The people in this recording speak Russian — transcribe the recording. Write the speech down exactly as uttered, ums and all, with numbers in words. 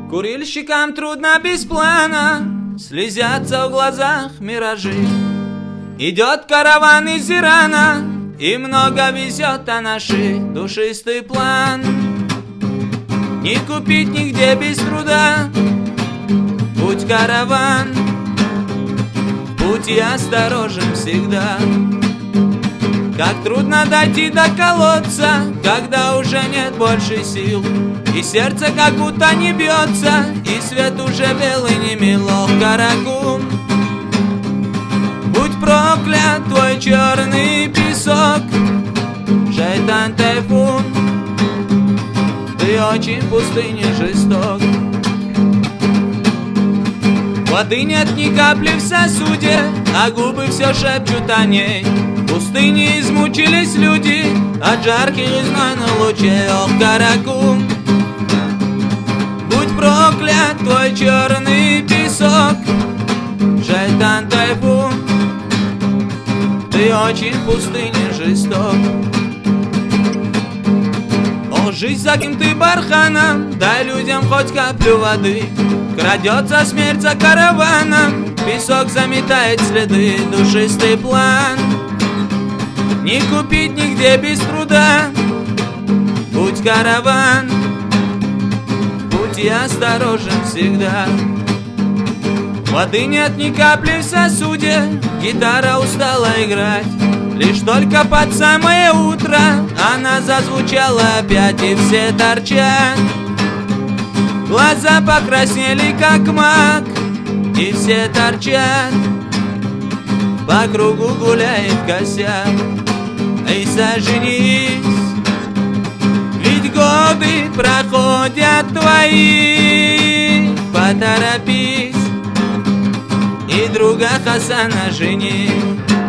Курильщикам трудно без плана, слезятся в глазах миражи. Идет караван из Ирана, и много везет, а наши душистый план не купить нигде без труда. Путь караван, путь и осторожен всегда. Как трудно дойти до колодца, когда уже нет больше сил, и сердце как будто не бьется, и свет уже белый не мелок. Каракум, будь проклят твой черный песок. Шайтан тайфун, ты очень в пустыне жесток. Воды нет ни капли в сосуде, а губы все шепчут о ней. В пустыне измучились люди от жарких и знойных лучей. Ох, Каракум, будь проклят твой черный песок. Шайтан тайфун, ты очень в пустыне жесток. О, жизнь за кем ты барханом, дай людям хоть каплю воды. Крадется смерть за караваном, песок заметает следы. Душистый план не купить нигде без труда. Будь караван, будь и осторожен всегда. Воды нет ни капли в сосуде, гитара устала играть. Лишь только под самое утро она зазвучала опять, и все торчат. Глаза покраснели, как мак, и все торчат. По кругу гуляет косяк. Эй, соженись, ведь годы проходят твои. Поторопись и друга Хасана жени.